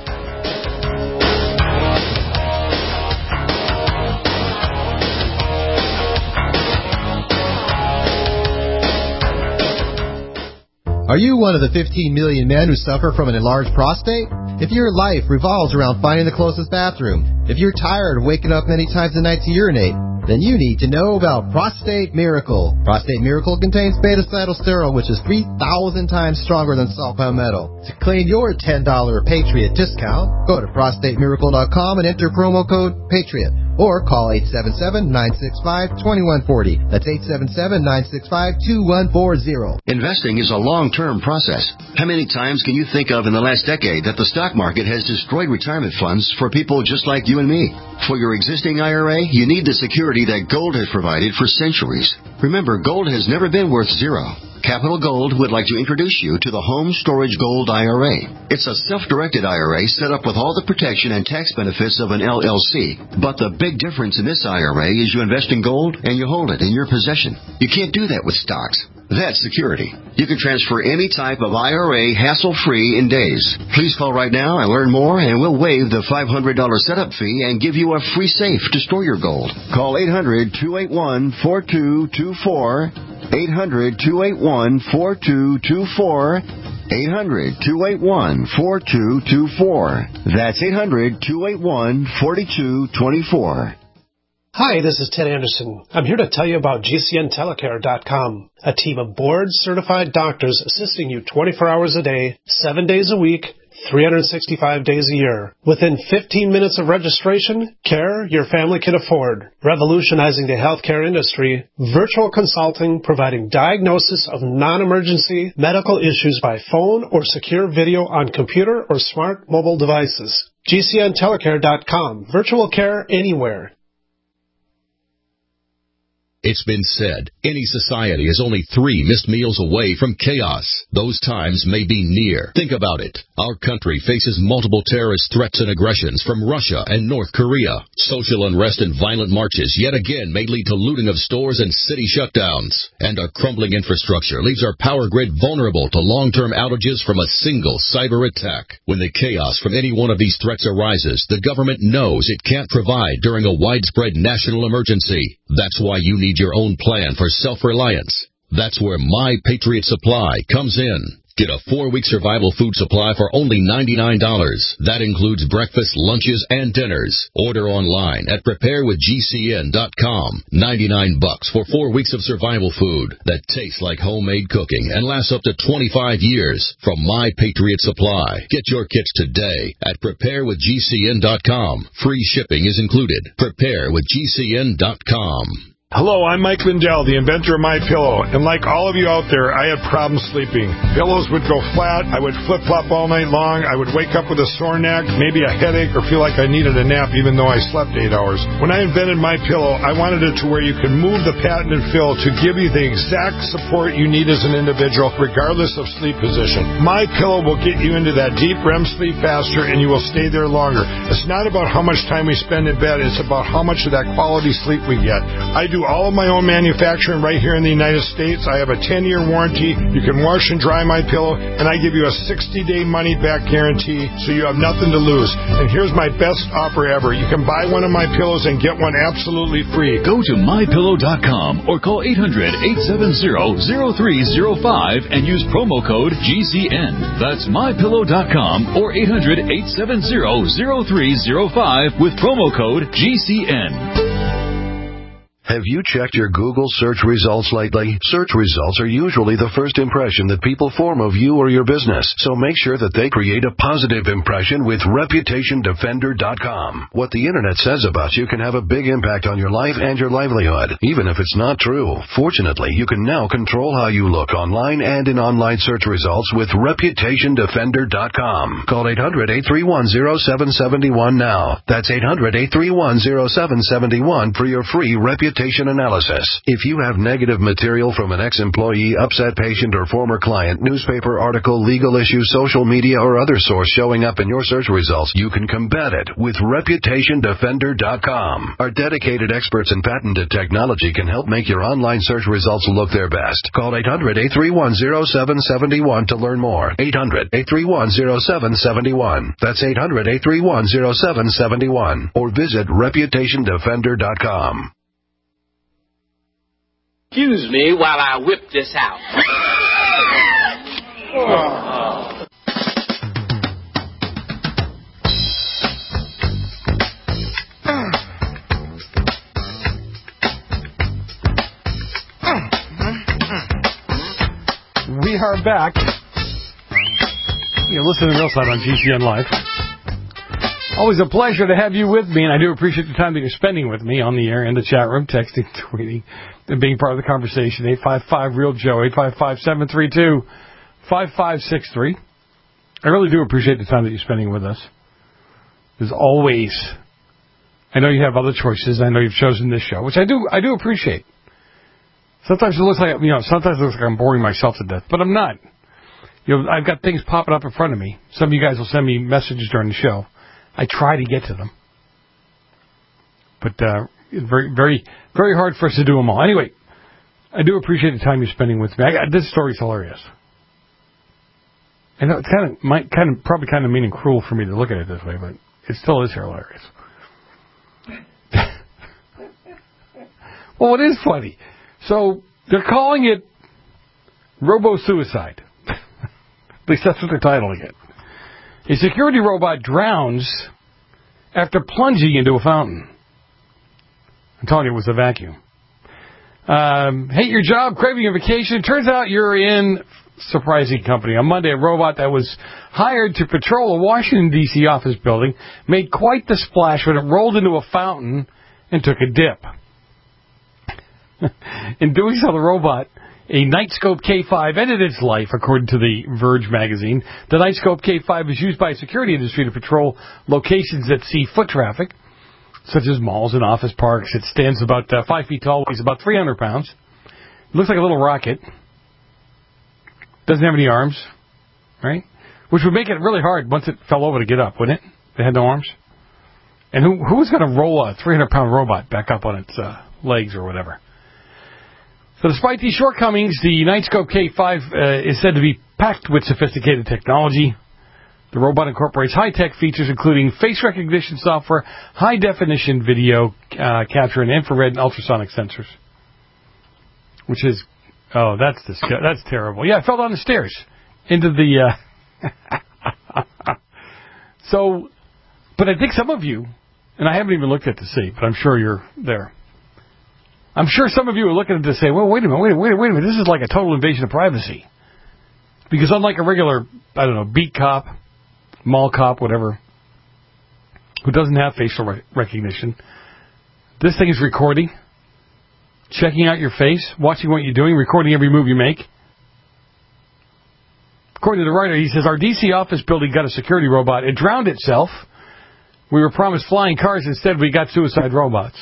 Are you one of the fifteen million men who suffer from an enlarged prostate? If your life revolves around finding the closest bathroom, if you're tired of waking up many times a night to urinate, then you need to know about Prostate Miracle. Prostate Miracle contains beta-cytosterol, which is three thousand times stronger than salt palmetto. To claim your ten dollars Patriot discount, go to prostate miracle dot com and enter promo code PATRIOT. Or call eight seven seven, nine six five, two one four zero. That's eight seven seven, nine six five, two one four zero. Investing is a long-term process. How many times can you think of in the last decade that the stock market has destroyed retirement funds for people just like you and me? For your existing I R A, you need the security that gold has provided for centuries. Remember, gold has never been worth zero. Capital Gold would like to introduce you to the Home Storage Gold I R A. It's a self-directed I R A set up with all the protection and tax benefits of an L L C. But the big difference in this I R A is you invest in gold and you hold it in your possession. You can't do that with stocks. That's security. You can transfer any type of I R A hassle-free in days. Please call right now and learn more, and we'll waive the five hundred dollars setup fee and give you a free safe to store your gold. Call eight hundred, two eight one, four two two four. eight hundred, two eight one, four two two four. eight hundred, two eight one, four two two four. That's eight hundred, two eight one, four two two four. Hi, this is Ted Anderson. I'm here to tell you about G C N telecare dot com, a team of board-certified doctors assisting you twenty-four hours a day, seven days a week, three hundred sixty-five days a year. Within fifteen minutes of registration, care your family can afford. Revolutionizing the healthcare industry, virtual consulting providing diagnosis of non-emergency medical issues by phone or secure video on computer or smart mobile devices. G C N telecare dot com. Virtual care anywhere. It's been said, any society is only three missed meals away from chaos. Those times may be near. Think about it. Our country faces multiple terrorist threats and aggressions from Russia and North Korea. Social unrest and violent marches yet again may lead to looting of stores and city shutdowns. And our crumbling infrastructure leaves our power grid vulnerable to long-term outages from a single cyber attack. When the chaos from any one of these threats arises, the government knows it can't provide during a widespread national emergency. That's why you need your own plan for self-reliance. That's where My Patriot Supply comes in. Get a four-week survival food supply for only ninety-nine dollars. That includes breakfast, lunches, and dinners. Order online at prepare with G C N dot com. ninety-nine bucks for four weeks of survival food that tastes like homemade cooking and lasts up to twenty-five years from My Patriot Supply. Get your kits today at prepare with G C N dot com. Free shipping is included. prepare with G C N dot com. Hello, I'm Mike Lindell, the inventor of MyPillow, and like all of you out there, I had problems sleeping. Pillows would go flat, I would flip-flop all night long, I would wake up with a sore neck, maybe a headache, or feel like I needed a nap even though I slept eight hours. When I invented MyPillow, I wanted it to where you can move the patented fill to give you the exact support you need as an individual, regardless of sleep position. MyPillow will get you into that deep R E M sleep faster, and you will stay there longer. It's not about how much time we spend in bed, it's about how much of that quality sleep we get. I do all of my own manufacturing right here in the United States. I have a ten-year warranty. You can wash and dry my pillow, and I give you a sixty-day money-back guarantee, so you have nothing to lose. And here's my best offer ever. You can buy one of my pillows and get one absolutely free. Go to my pillow dot com or call eight hundred, eight seven zero, zero three zero five and use promo code G C N. That's my pillow dot com or eight hundred, eight seven zero, zero three zero five with promo code G C N. Have you checked your Google search results lately? Search results are usually the first impression that people form of you or your business, so make sure that they create a positive impression with reputation defender dot com. What the internet says about you can have a big impact on your life and your livelihood, even if it's not true. Fortunately, you can now control how you look online and in online search results with reputation defender dot com. Call eight hundred, eight three one, zero seven seven one now. That's eight hundred, eight three one, zero seven seven one for your free reputation analysis. If you have negative material from an ex-employee, upset patient, or former client, newspaper article, legal issue, social media, or other source showing up in your search results, you can combat it with reputation defender dot com. Our dedicated experts in patented technology can help make your online search results look their best. Call eight hundred, eight three one, zero seven seven one to learn more. eight hundred, eight three one, zero seven seven one. That's eight hundred, eight three one, zero seven seven one. Or visit reputation defender dot com. Excuse me while I whip this out. Oh. We are back. You're listening to Real Side on G C N Live. Always a pleasure to have you with me, and I do appreciate the time that you're spending with me on the air, in the chat room, texting, tweeting, and being part of the conversation. eight five five, real Joe, eight five five, seven three two, five five six three. I really do appreciate the time that you're spending with us. As always, I know you have other choices. I know you've chosen this show, which I do I do appreciate. Sometimes it looks like, you know, sometimes it looks like I'm boring myself to death, but I'm not. You know, I've got things popping up in front of me. Some of you guys will send me messages during the show. I try to get to them. But uh, it's very, very, very hard for us to do them all. Anyway, I do appreciate the time you're spending with me. I got, this story's hilarious. I know it's kind of, might, kind of, probably kind of mean and cruel for me to look at it this way, but it still is hilarious. Well, it is funny. So they're calling it robo-suicide. At least that's what they're titling it. A security robot drowns after plunging into a fountain. I'm telling you, it was a vacuum. Um, hate your job, craving a vacation. Turns out you're in surprising company. On Monday, a robot that was hired to patrol a Washington, D C office building made quite the splash when it rolled into a fountain and took a dip. In doing so, the robot, a Nightscope K five, ended its life, according to the Verge magazine. The Nightscope K five is used by the security industry to patrol locations that see foot traffic. such as malls and office parks. It stands about uh, five feet tall, weighs about three hundred pounds. It looks like a little rocket. Doesn't have any arms, right? Which would make it really hard once it fell over to get up, wouldn't it? They had no arms. And who who was going to roll a three hundred pound robot back up on its uh, legs or whatever? So despite these shortcomings, the Knightscope K five uh, is said to be packed with sophisticated technology. The robot incorporates high-tech features including face recognition software, high-definition video uh, capture, and infrared and ultrasonic sensors. Which is, oh, that's disgu- that's terrible. Yeah, I fell down the stairs into the... Uh, so, but I think some of you, and I haven't even looked at to see, but I'm sure you're there. I'm sure some of you are looking at it to say, well, wait a minute, wait a minute, wait a minute, wait a minute. This is like a total invasion of privacy. Because unlike a regular, I don't know, beat cop, mall cop, whatever, who doesn't have facial re- recognition, this thing is recording, checking out your face, watching what you're doing, recording every move you make. According to the writer, he says, our D C office building got a security robot. It drowned itself. We were promised flying cars. Instead, we got suicide robots.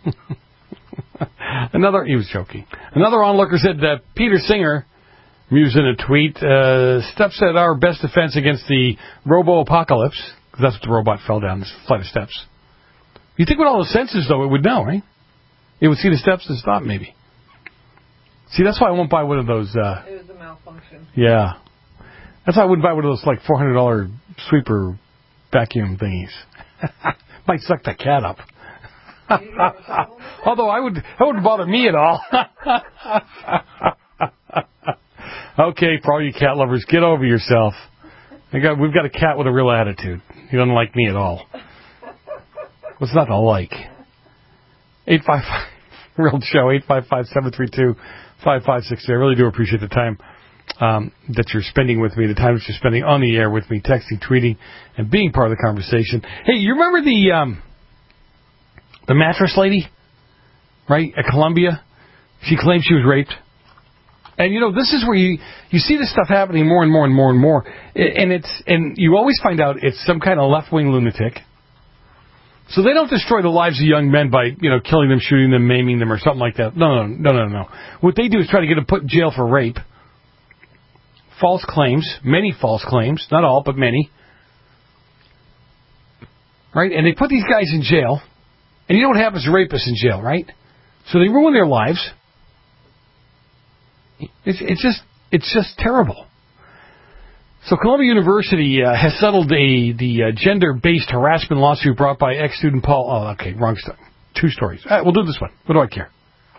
Another, he was joking. Another onlooker said that Peter Singer, mused in a tweet, uh, steps at our best defense against the robo-apocalypse, because that's what the robot fell down, this flight of steps. You think with all the senses, though, it would know, right? It would see the steps and stop, maybe. See, that's why I won't buy one of those. Uh, it was a malfunction. Yeah. That's why I wouldn't buy one of those, like, four hundred dollars sweeper vacuum thingies. Might suck the cat up. Although I would, that wouldn't bother me at all. Okay, for all you cat lovers, get over yourself. I got, we've got a cat with a real attitude. He doesn't like me at all. What's not to like? eight five five, real show, eight five five, seven three two, five five six zero. I really do appreciate the time um, that you're spending with me, the time that you're spending on the air with me, texting, tweeting, and being part of the conversation. Hey, you remember the um, the mattress lady, right, at Columbia? She claimed she was raped. And, you know, this is where you, you see this stuff happening more and more and more and more. And it's and you always find out it's some kind of left-wing lunatic. So they don't destroy the lives of young men by, you know, killing them, shooting them, maiming them, or something like that. No, no, no, no, no. What they do is try to get them put in jail for rape. False claims. Many false claims. Not all, but many. Right? And they put these guys in jail. And you know what happens to rapists in jail, right? So they ruin their lives. It's, it's just it's just terrible. So Columbia University uh, has settled a, the uh, gender-based harassment lawsuit brought by ex-student Paul... Oh, okay, wrong story. Two stories. All right, we'll do this one. What do I care?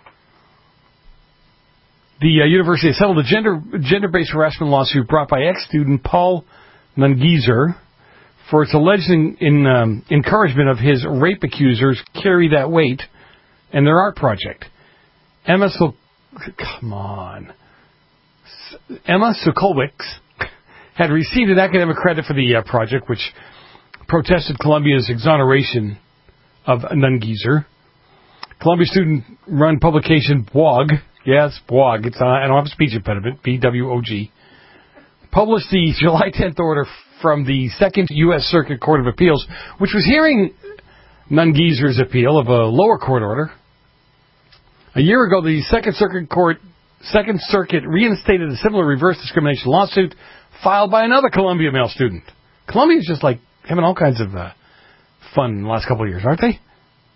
The uh, university has settled a gender, gender-based harassment lawsuit brought by ex-student Paul Nungieser for its alleged in, in, um, encouragement of his rape accusers carry that weight and their art project. Emma so Come on. Emma Sokolowicz had received an academic credit for the uh, project, which protested Columbia's exoneration of Nungieser. Columbia student-run publication B W O G, yes, B W O G, it's, uh, I don't have a speech impediment, B W O G, published the July tenth order from the Second U S Circuit Court of Appeals, which was hearing Nungieser's appeal of a lower court order. A year ago, the Second Circuit Court, Second Circuit reinstated a similar reverse discrimination lawsuit filed by another Columbia male student. Columbia's just like having all kinds of uh, fun in the last couple of years, aren't they?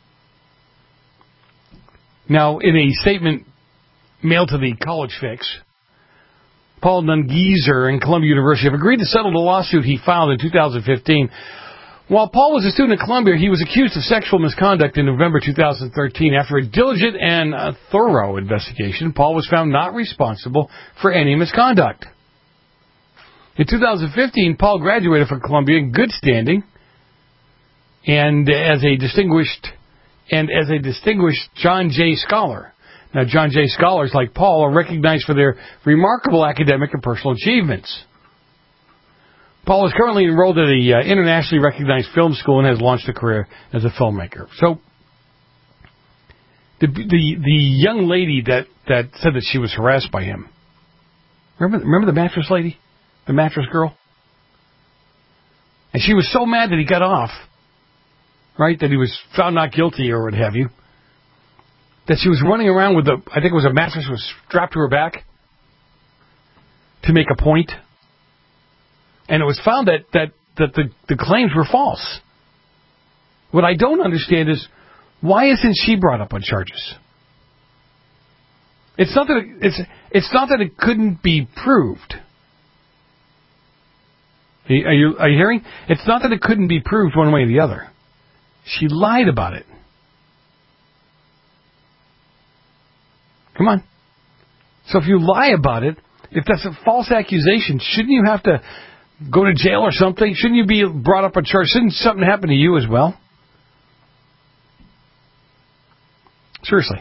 Now, in a statement mailed to the College Fix, Paul Nungieser and Columbia University have agreed to settle the lawsuit he filed in two thousand fifteen. While Paul was a student at Columbia, he was accused of sexual misconduct in November two thousand thirteen. After a diligent and uh, thorough investigation, Paul was found not responsible for any misconduct. In two thousand fifteen, Paul graduated from Columbia in good standing and as a distinguished and as a distinguished John Jay Scholar. Now, John Jay Scholars, like Paul, are recognized for their remarkable academic and personal achievements. Paul is currently enrolled at a uh, internationally recognized film school and has launched a career as a filmmaker. So, the the the young lady that, that said that she was harassed by him. Remember remember the mattress lady, the mattress girl, and she was so mad that he got off. right? That he was found not guilty or what have you. That she was running around with a, I think it was a mattress was strapped to her back to make a point. And it was found that, that, that the, the claims were false. What I don't understand is, why isn't she brought up on charges? It's not that it, it's it's not that it couldn't be proved. Are you are you hearing? It's not that it couldn't be proved one way or the other. She lied about it. Come on. So if you lie about it, if that's a false accusation, shouldn't you have to go to jail or something? Shouldn't you be brought up on charge? Shouldn't something happen to you as well? Seriously.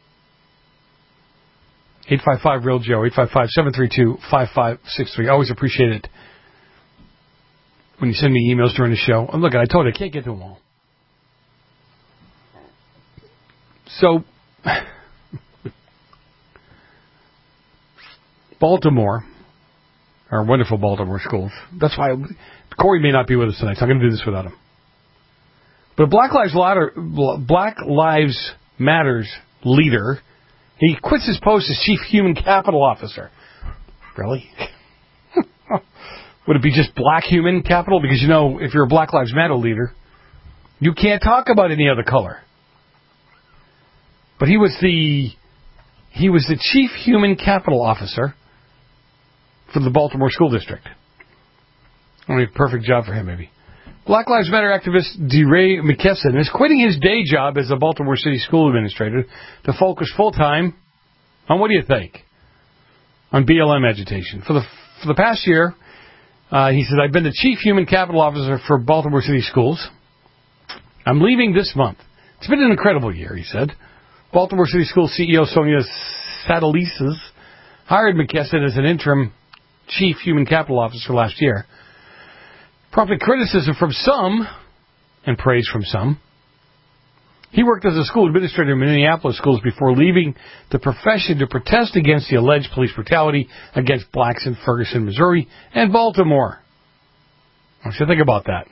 eight five five real Joe, eight five five, seven three two, five five six three. Always appreciate it when you send me emails during the show. And look, I told you, I can't get to them all. So, Baltimore, our wonderful Baltimore schools. That's why Corey may not be with us tonight, so I'm going to do this without him. But Black Lives Matter, Black Lives Matters leader, he quits his post as Chief Human Capital Officer. Really? Would it be just Black Human Capital? Because, you know, if you're a Black Lives Matter leader, you can't talk about any other color. But he was the he was the Chief Human Capital Officer for the Baltimore School District. I mean, perfect job for him, maybe. Black Lives Matter activist DeRay McKesson is quitting his day job as a Baltimore City school administrator to focus full-time on, what do you think, on B L M agitation. For the for the past year, uh, he said, I've been the Chief Human Capital Officer for Baltimore City Schools. I'm leaving this month. It's been an incredible year, he said. Baltimore City Schools C E O Sonia Sadalises hired McKesson as an interim Chief Human Capital Officer last year, prompting criticism from some and praise from some. He worked as a school administrator in Minneapolis schools before leaving the profession to protest against the alleged police brutality against blacks in Ferguson, Missouri, and Baltimore. I should think about that.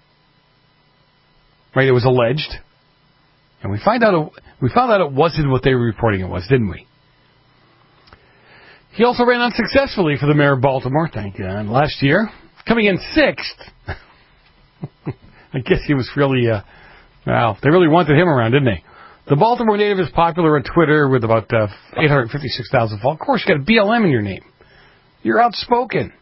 Right, it was alleged. And we find out it, we found out it wasn't what they were reporting it was, didn't we? He also ran unsuccessfully for the mayor of Baltimore, thank God, last year, coming in sixth. I guess he was really, uh, well, they really wanted him around, didn't they? The Baltimore native is popular on Twitter with about uh, eight hundred fifty-six thousand followers. Of course, you got a B L M in your name. You're outspoken.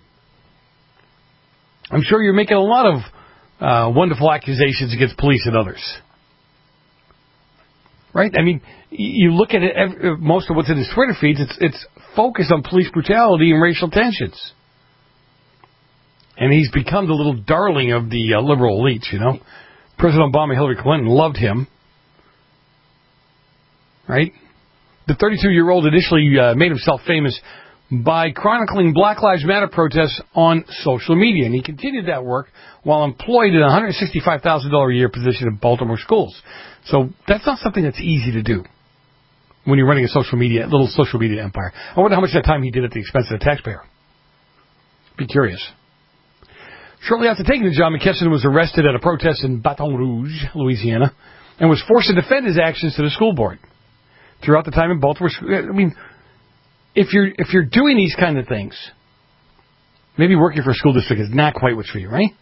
I'm sure you're making a lot of uh, wonderful accusations against police and others. Right? I mean, you look at it, every, most of what's in his Twitter feeds, it's, it's focused on police brutality and racial tensions. And he's become the little darling of the uh, liberal elites, you know. President Obama and Hillary Clinton loved him. Right? The thirty-two-year-old initially uh, made himself famous by chronicling Black Lives Matter protests on social media. And he continued that work while employed in a one hundred sixty-five thousand dollars a year position in Baltimore schools. So that's not something that's easy to do when you're running a social media, little social media empire. I wonder how much of that time he did at the expense of the taxpayer. Be curious. Shortly after taking the job, McKesson was arrested at a protest in Baton Rouge, Louisiana, and was forced to defend his actions to the school board. Throughout the time in Baltimore, I mean, if you're if you're doing these kind of things, maybe working for a school district is not quite what's for you, right?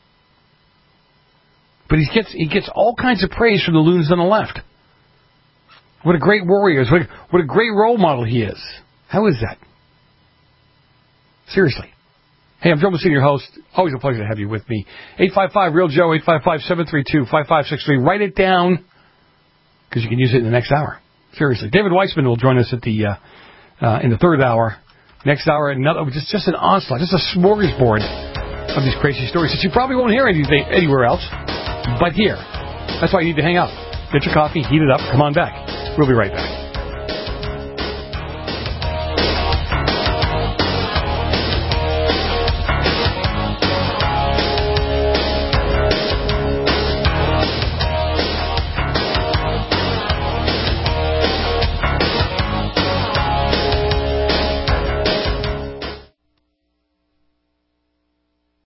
But he gets he gets all kinds of praise from the loons on the left. What a great warrior is! What a, what a great role model he is! How is that? Seriously. Hey, I'm Joe Messina, your host. Always a pleasure to have you with me. eight five five real Joe, eight five five, seven three two, five five six three. Write it down, because you can use it in the next hour. Seriously. David Weissman will join us at the uh, uh, in the third hour. Next hour, another just just an onslaught, just a smorgasbord of these crazy stories that you probably won't hear anything anywhere else but here. That's why you need to hang out. Get your coffee, heat it up, come on back. We'll be right back.